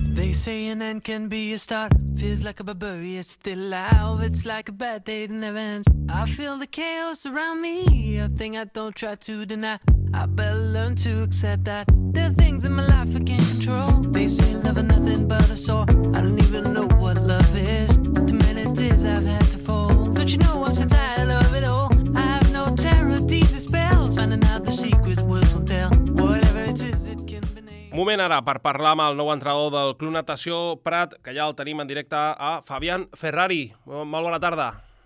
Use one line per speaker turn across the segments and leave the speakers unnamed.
They say an end can be a start. Feels like a barbarian still alive. It's like a bad day that never ends. I feel the chaos around me, a thing I don't try to deny. I better learn to accept that there are things in my life I can't control. They say love is nothing but a sore. I don't even know what love is. Too many tears I've had to fold. Don't you know I'm so tired of it all? I have no terror, these are spells. Finding out the secret words won't tell. Whatever it is, it can be named.
Moment ara per parlar amb el nou entrenador del Club Natació Prat, que ja el tenim en directe, a Fabián Ferrari. Molt bona tarda.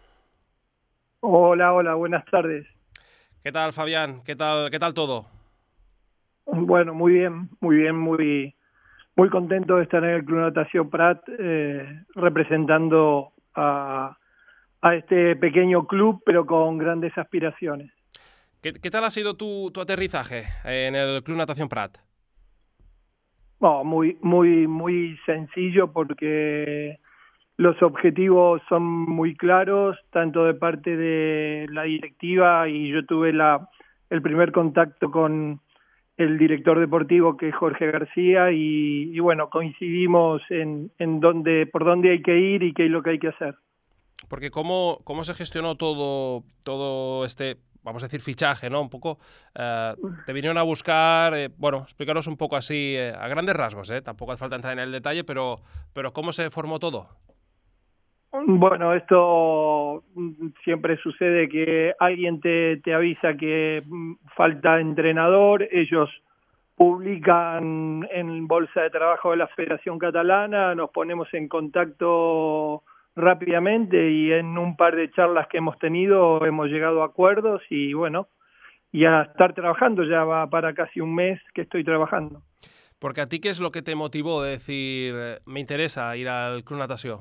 Hola, buenas tardes.
¿Qué tal, Fabián? ¿Qué tal todo?
Bueno, muy bien, muy contento de estar en el Club Natació Prat representando a este pequeño club, pero con grandes aspiraciones.
¿Qué tal ha sido tu aterrizaje en el Club Natación Prat?
No, muy sencillo porque los objetivos son muy claros, tanto de parte de la directiva, y yo tuve el primer contacto con el director deportivo, que es Jorge García, y bueno, coincidimos en por dónde hay que ir y qué es lo que hay que hacer.
Porque ¿cómo se gestionó todo este, vamos a decir, fichaje, ¿no? Un poco, te vinieron a buscar, bueno, explícanos un poco así, a grandes rasgos, tampoco hace falta entrar en el detalle, pero ¿cómo se formó todo?
Bueno, esto siempre sucede que alguien te avisa que falta entrenador, ellos publican en Bolsa de Trabajo de la Federación Catalana, nos ponemos en contacto rápidamente y en un par de charlas que hemos tenido hemos llegado a acuerdos y bueno, y a estar trabajando, ya va para casi un mes que estoy trabajando.
Porque a ti, ¿qué es lo que te motivó de decir, me interesa ir al Club Natació?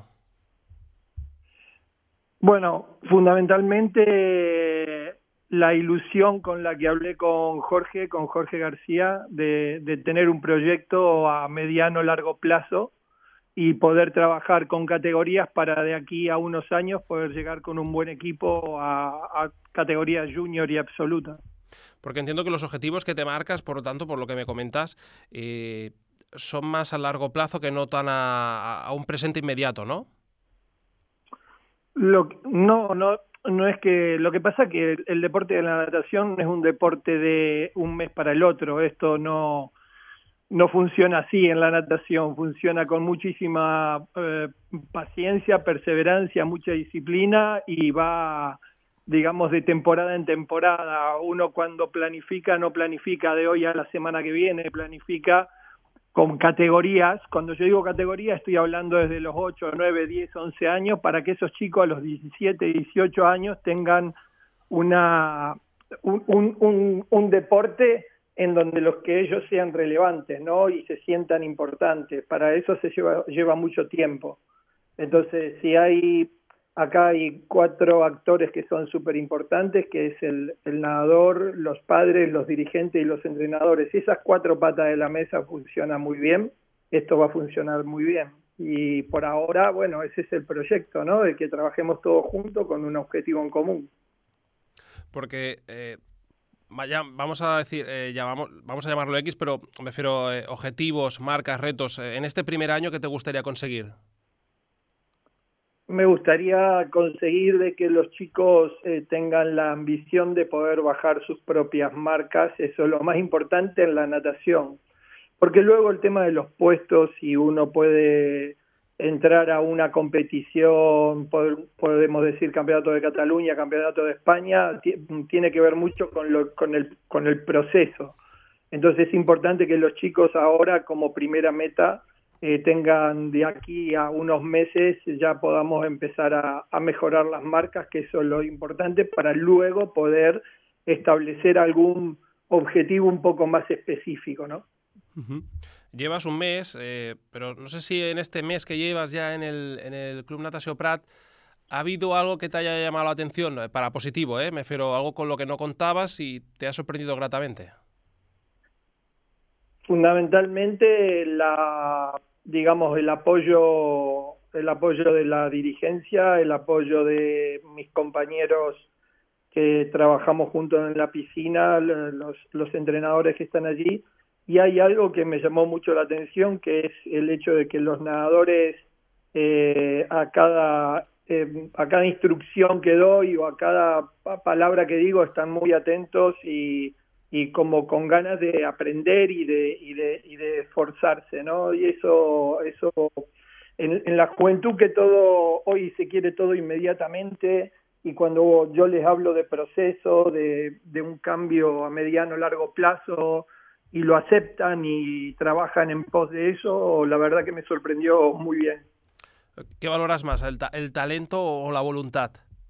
Bueno, fundamentalmente la ilusión con la que hablé con Jorge García, de tener un proyecto a mediano largo plazo y poder trabajar con categorías para de aquí a unos años poder llegar con un buen equipo a categoría junior y absoluta.
Porque entiendo que los objetivos que te marcas, por lo tanto, por lo que me comentas, son más a largo plazo que no tan a un presente inmediato, ¿no?
No es que lo que pasa es que el deporte de la natación es un deporte de un mes para el otro. Esto no funciona así en la natación, funciona con muchísima paciencia, perseverancia, mucha disciplina y va, digamos, de temporada en temporada. Uno cuando planifica, no planifica de hoy a la semana que viene, planifica con categorías. Cuando yo digo categoría estoy hablando desde los 8, 9, 10, 11 años, para que esos chicos a los 17, 18 años tengan un deporte en donde los que ellos sean relevantes, ¿no? Y se sientan importantes. Para eso se lleva mucho tiempo. Entonces, acá hay 4 actores que son súper importantes, que es el nadador, los padres, los dirigentes y los entrenadores. Si esas 4 patas de la mesa funcionan muy bien, esto va a funcionar muy bien. Y por ahora, bueno, ese es el proyecto, ¿no? De que trabajemos todos juntos con un objetivo en común.
Porque vamos a decir, vamos a llamarlo X, pero me refiero objetivos, marcas, retos. En este primer año, ¿qué te gustaría conseguir?
Me gustaría conseguir de que los chicos tengan la ambición de poder bajar sus propias marcas. Eso es lo más importante en la natación, porque luego el tema de los puestos, si uno puede entrar a una competición, podemos decir Campeonato de Cataluña, Campeonato de España, tiene que ver mucho con el proceso. Entonces es importante que los chicos ahora, como primera meta, tengan de aquí a unos meses, ya podamos empezar a mejorar las marcas, que eso es lo importante, para luego poder establecer algún objetivo un poco más específico, ¿no?
Uh-huh. Llevas un mes, pero no sé si en este mes que llevas ya en el Club Natació Prat ha habido algo que te haya llamado la atención, para positivo, me refiero, algo con lo que no contabas y te ha sorprendido gratamente.
Fundamentalmente digamos el apoyo de la dirigencia, el apoyo de mis compañeros que trabajamos juntos en la piscina, los entrenadores que están allí, y hay algo que me llamó mucho la atención, que es el hecho de que los nadadores a cada instrucción que doy o a cada palabra que digo están muy atentos y como con ganas de aprender y de esforzarse, ¿no? Y eso en la juventud, que todo hoy se quiere todo inmediatamente, y cuando yo les hablo de proceso, de un cambio a mediano largo plazo, y lo aceptan y trabajan en pos de eso, la verdad que me sorprendió muy bien.
¿Qué valoras más, el talento o la voluntad?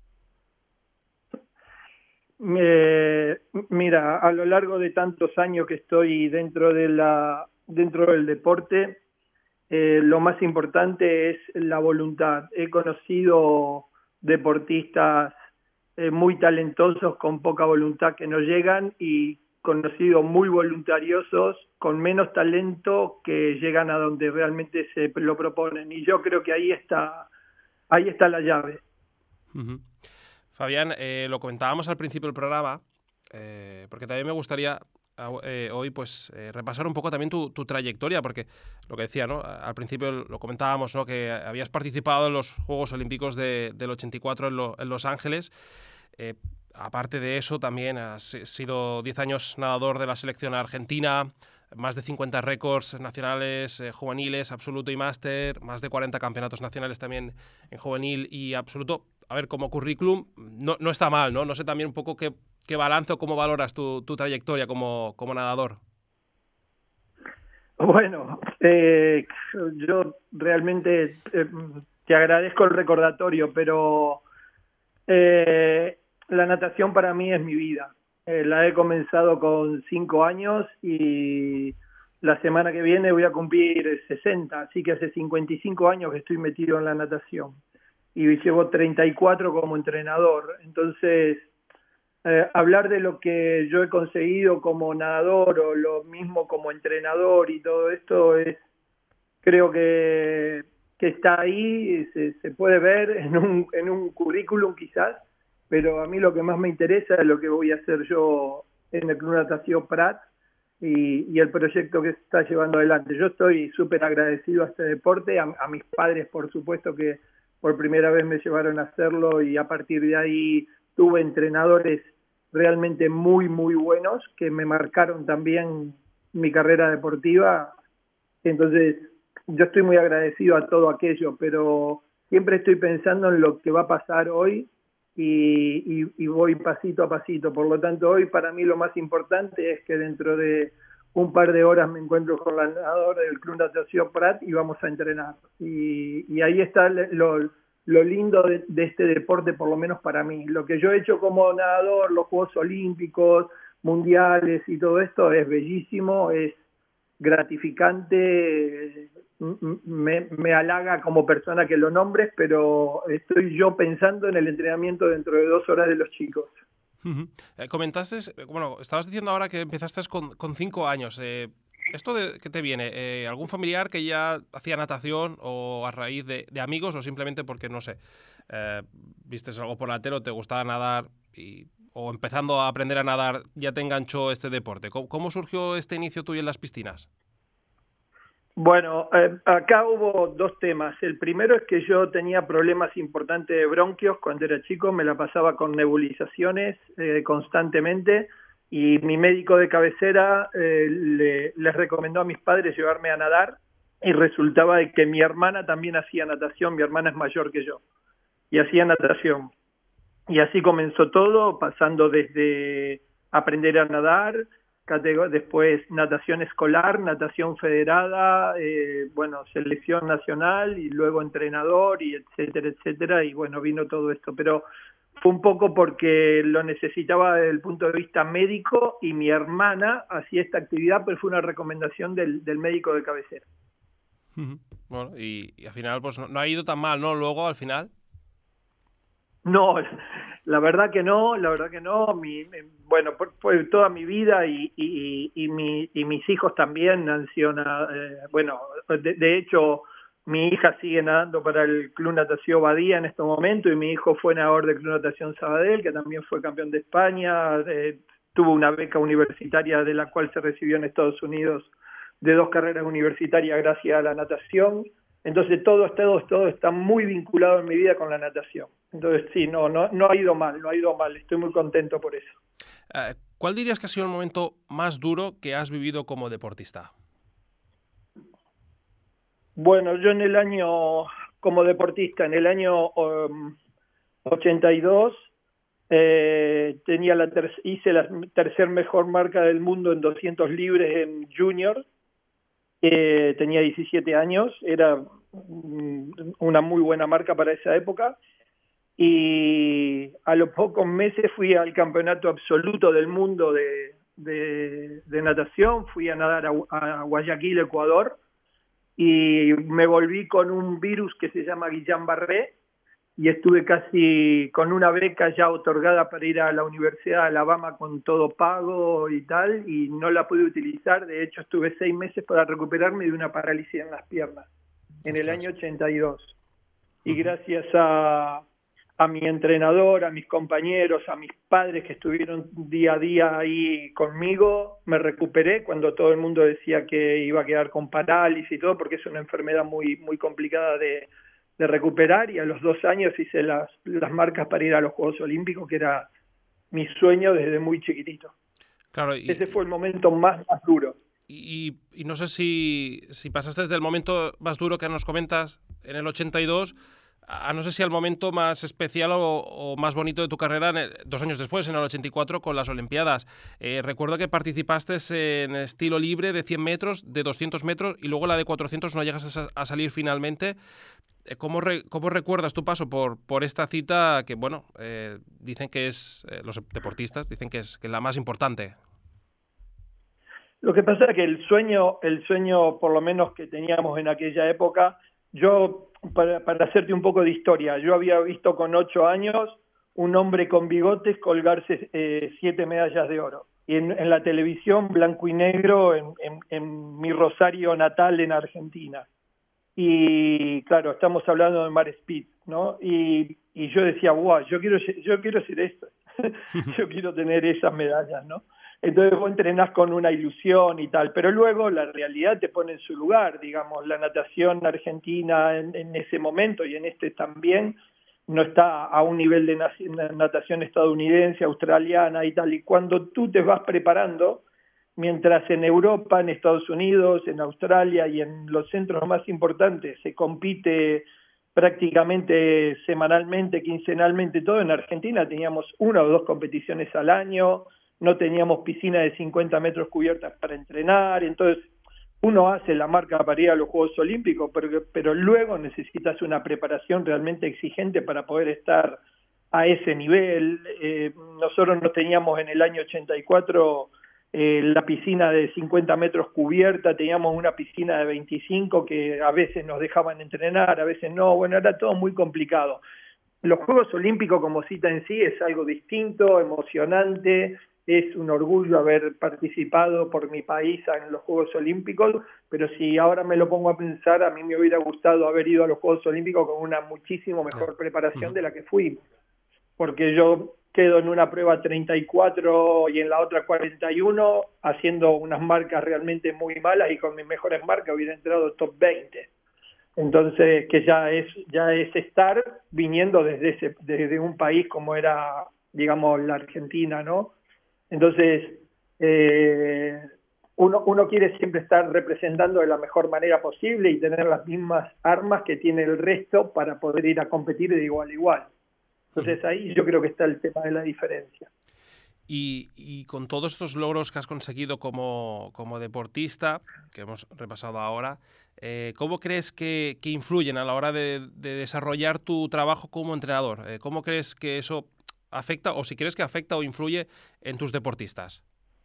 Mira, a lo largo de tantos años que estoy dentro del deporte, lo más importante es la voluntad. He conocido deportistas muy talentosos con poca voluntad que no llegan, y conocido muy voluntariosos con menos talento que llegan a donde realmente se lo proponen. Y yo creo que ahí está la llave.
Uh-huh. Fabián, lo comentábamos al principio del programa, porque también me gustaría hoy pues repasar un poco también tu trayectoria, porque lo que decía, ¿no? Al principio lo comentábamos, ¿no? Que habías participado en los Juegos Olímpicos del 84 en Los Ángeles. Aparte de eso, también has sido 10 años nadador de la selección argentina, más de 50 récords nacionales, juveniles, absoluto y máster, más de 40 campeonatos nacionales también en juvenil y absoluto. A ver, como currículum no está mal, ¿no? No sé también un poco qué balance o cómo valoras tu trayectoria como nadador.
Bueno, yo realmente te agradezco el recordatorio, pero la natación para mí es mi vida. La he comenzado con 5 años y la semana que viene voy a cumplir 60, así que hace 55 años que estoy metido en la natación y llevo 34 como entrenador. Entonces, hablar de lo que yo he conseguido como nadador o lo mismo como entrenador y todo esto creo que está ahí, se puede ver en un currículum quizás, pero a mí lo que más me interesa es lo que voy a hacer yo en el Club Natación Prat y el proyecto que se está llevando adelante. Yo estoy súper agradecido a este deporte, a mis padres, por supuesto, que por primera vez me llevaron a hacerlo, y a partir de ahí tuve entrenadores realmente muy, muy buenos que me marcaron también mi carrera deportiva. Entonces, yo estoy muy agradecido a todo aquello, pero siempre estoy pensando en lo que va a pasar hoy y voy pasito a pasito. Por lo tanto, hoy para mí lo más importante es que dentro de un par de horas me encuentro con la nadadora del Club Natación Prat y vamos a entrenar. Y ahí está lo lindo de este deporte, por lo menos para mí. Lo que yo he hecho como nadador, los Juegos Olímpicos, mundiales y todo esto es bellísimo, es gratificante, me halaga como persona que lo nombres, pero estoy yo pensando en el entrenamiento dentro de 2 horas de los chicos.
Uh-huh. Comentaste, bueno, estabas diciendo ahora que empezaste con 5 años. ¿Esto qué te viene? ¿Algún familiar que ya hacía natación, o a raíz de amigos, o simplemente porque, no sé, vistes algo por la tele o te gustaba nadar o empezando a aprender a nadar ya te enganchó este deporte? ¿Cómo surgió este inicio tuyo en las piscinas?
Bueno, acá hubo 2 temas. El primero es que yo tenía problemas importantes de bronquios cuando era chico, me la pasaba con nebulizaciones constantemente, y mi médico de cabecera les recomendó a mis padres llevarme a nadar, y resultaba de que mi hermana también hacía natación. Mi hermana es mayor que yo y hacía natación. Y así comenzó todo, pasando desde aprender a nadar, después natación escolar, natación federada, selección nacional, y luego entrenador, y etcétera, etcétera, y bueno, vino todo esto. Pero fue un poco porque lo necesitaba desde el punto de vista médico, y mi hermana hacía esta actividad, pero fue una recomendación del médico de cabecera.
Bueno, y al final pues no ha ido tan mal, ¿no? Luego, al final.
No, la verdad que no. Fue toda mi vida, y mis hijos también han sido, de hecho, mi hija sigue nadando para el Club Natación Badía en este momento, y mi hijo fue nadador del Club Natación Sabadell, que también fue campeón de España. tuvo una beca universitaria de la cual se recibió en Estados Unidos de 2 carreras universitarias gracias a la natación. Entonces todo está muy vinculado en mi vida con la natación. Entonces sí, no ha ido mal, estoy muy contento por eso.
¿Cuál dirías que ha sido el momento más duro que has vivido como deportista?
Bueno, yo como deportista, en el año 82, hice la tercer mejor marca del mundo en 200 libres en junior. Tenía 17 años, era una muy buena marca para esa época, y a los pocos meses fui al campeonato absoluto del mundo de natación, fui a nadar a Guayaquil, Ecuador, y me volví con un virus que se llama Guillain-Barré, y estuve casi con una beca ya otorgada para ir a la Universidad de Alabama con todo pago y tal, y no la pude utilizar. De hecho, estuve 6 meses para recuperarme de una parálisis en las piernas, en el año 82. Y gracias a mi entrenador, a mis compañeros, a mis padres que estuvieron día a día ahí conmigo, me recuperé cuando todo el mundo decía que iba a quedar con parálisis y todo, porque es una enfermedad muy, muy complicada de recuperar, y a los 2 años hice las marcas para ir a los Juegos Olímpicos, que era mi sueño desde muy chiquitito.
Claro,
ese fue el momento más duro.
Y no sé si pasaste desde el momento más duro que nos comentas en el 82 a no sé si al momento más especial o más bonito de tu carrera 2 años después, en el 84, con las Olimpiadas. Recuerdo que participaste en estilo libre de 100 metros, de 200 metros, y luego la de 400 no llegas a salir finalmente. ¿Cómo recuerdas tu paso por esta cita que, bueno, dicen que es, los deportistas dicen que es la más importante?
Lo que pasa es que el sueño por lo menos que teníamos en aquella época, yo, para hacerte un poco de historia, yo había visto con 8 años un hombre con bigotes colgarse 7 medallas de oro. Y en la televisión, blanco y negro, en mi Rosario natal en Argentina. Y claro, estamos hablando de Mar Speed, ¿no? Y yo decía, wow, yo quiero hacer esto, yo quiero tener esas medallas, ¿no? Entonces vos entrenás con una ilusión y tal, pero luego la realidad te pone en su lugar, digamos, la natación argentina en ese momento y en este también no está a un nivel de natación estadounidense, australiana y tal, y cuando tú te vas preparando, mientras en Europa, en Estados Unidos, en Australia y en los centros más importantes se compite prácticamente semanalmente, quincenalmente, todo, en Argentina teníamos 1 o 2 competiciones al año, no teníamos piscina de 50 metros cubiertas para entrenar, entonces uno hace la marca para ir a los Juegos Olímpicos, pero luego necesitas una preparación realmente exigente para poder estar a ese nivel. Nosotros no teníamos en el año 84 la piscina de 50 metros cubierta, teníamos una piscina de 25 que a veces nos dejaban entrenar, a veces no, bueno, era todo muy complicado. Los Juegos Olímpicos como cita en sí es algo distinto, emocionante, es un orgullo haber participado por mi país en los Juegos Olímpicos, pero si ahora me lo pongo a pensar, a mí me hubiera gustado haber ido a los Juegos Olímpicos con una muchísimo mejor preparación de la que fui, porque yo quedo en una prueba 34 y en la otra 41, haciendo unas marcas realmente muy malas, y con mis mejores marcas hubiera entrado top 20. Entonces, que ya es estar viniendo desde un país como era, digamos, la Argentina, ¿no? Entonces, uno quiere siempre estar representando de la mejor manera posible y tener las mismas armas que tiene el resto para poder ir a competir de igual a igual. Entonces ahí yo creo que está el tema de la diferencia.
Y con todos estos logros que has conseguido como deportista, que hemos repasado ahora, ¿cómo crees que influyen a la hora de desarrollar tu trabajo como entrenador? ¿Cómo crees que eso afecta, o si crees que afecta o influye en tus deportistas?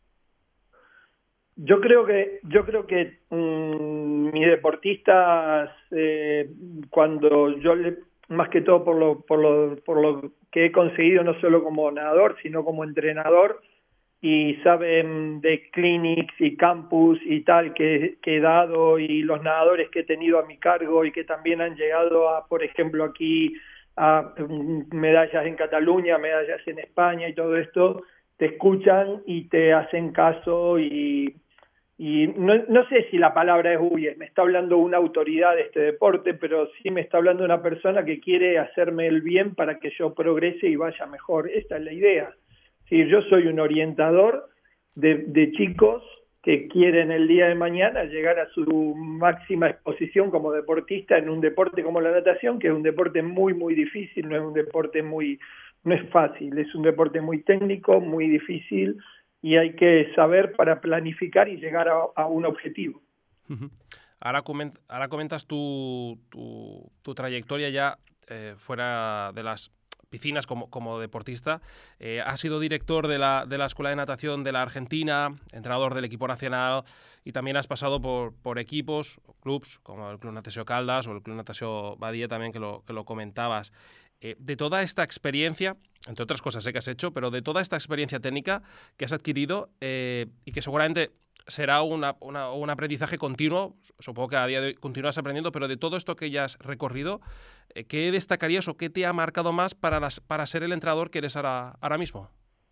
Yo creo que mis deportistas, cuando yo más que todo por lo que he conseguido no solo como nadador, sino como entrenador, y saben de clinics y campus y tal que he dado, y los nadadores que he tenido a mi cargo y que también han llegado a, por ejemplo, aquí a medallas en Cataluña, medallas en España y todo esto, te escuchan y te hacen caso y no sé si la palabra es me está hablando una autoridad de este deporte, pero sí me está hablando una persona que quiere hacerme el bien para que yo progrese y vaya mejor. Esta es la idea. Sí, yo soy un orientador de chicos que quieren el día de mañana llegar a su máxima exposición como deportista en un deporte como la natación, que es un deporte muy, muy difícil, no es un deporte no es fácil, es un deporte muy técnico, muy difícil, y hay que saber para planificar y llegar a un objetivo.
Ahora comentas tu trayectoria ya fuera de las piscinas como deportista. Has sido director de la Escuela de Natación de la Argentina, entrenador del equipo nacional, y también has pasado por equipos o clubs como el Club Natació Caldas o el Club Natació Badia también, que lo comentabas. De toda esta experiencia, entre otras cosas que has hecho, pero de toda esta experiencia técnica que has adquirido y que seguramente será un aprendizaje continuo, supongo que a día de hoy continúas aprendiendo, pero de todo esto que ya has recorrido, ¿qué destacarías o qué te ha marcado más para ser el entrenador que eres ahora mismo?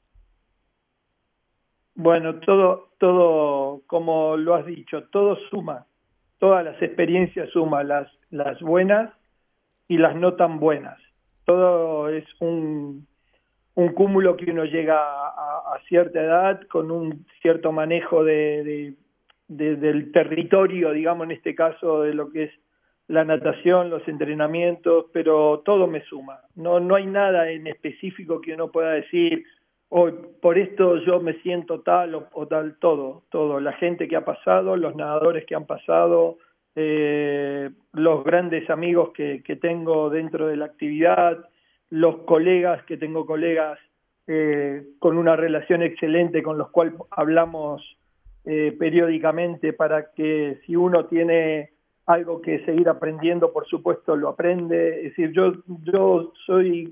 Bueno, todo, como lo has dicho, todo suma, todas las experiencias suman, las buenas y las no tan buenas. Todo es un cúmulo que uno llega a cierta edad con un cierto manejo del territorio, digamos, en este caso de lo que es la natación, los entrenamientos, pero todo me suma. No hay nada en específico que uno pueda decir, oh, por esto yo me siento tal o tal, todo. La gente que ha pasado, los nadadores que han pasado, los grandes amigos que tengo dentro de la actividad, los colegas, que tengo colegas con una relación excelente con los cuales hablamos periódicamente para que si uno tiene algo que seguir aprendiendo, por supuesto lo aprende. Es decir, yo soy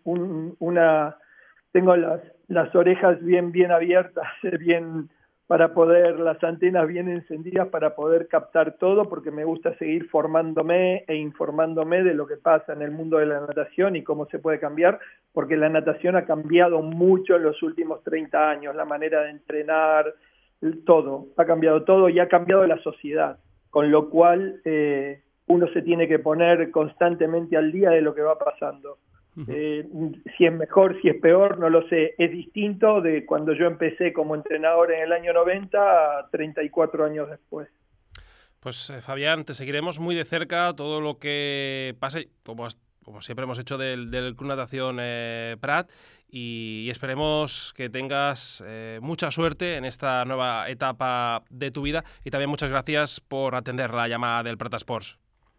tengo las orejas bien abiertas, bien las antenas bien encendidas para poder captar todo, porque me gusta seguir formándome e informándome de lo que pasa en el mundo de la natación y cómo se puede cambiar, porque la natación ha cambiado mucho en los últimos 30 años, la manera de entrenar, todo, ha cambiado todo y ha cambiado la sociedad, con lo cual uno se tiene que poner constantemente al día de lo que va pasando. Si es mejor, si es peor, no lo sé. Es distinto de cuando yo empecé como entrenador en el año 90 a 34 años después.
Pues Fabián, te seguiremos muy de cerca todo lo que pase, como siempre hemos hecho del Club Natación Prat, y esperemos que tengas mucha suerte en esta nueva etapa de tu vida, y también muchas gracias por atender la llamada del Prat Sports.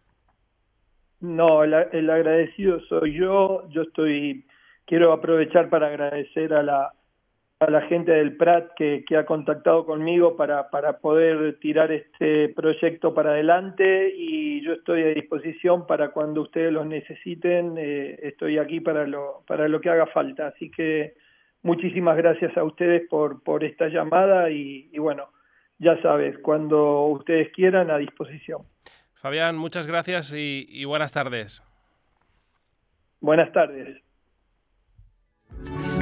No, el agradecido soy yo. Quiero aprovechar para agradecer a la gente del Prat que ha contactado conmigo para poder tirar este proyecto para adelante, y yo estoy a disposición para cuando ustedes los necesiten. Estoy aquí para lo que haga falta. Así que muchísimas gracias a ustedes por esta llamada y bueno, ya sabes, cuando ustedes quieran, a disposición.
Fabián, muchas gracias y buenas tardes.
Buenas tardes.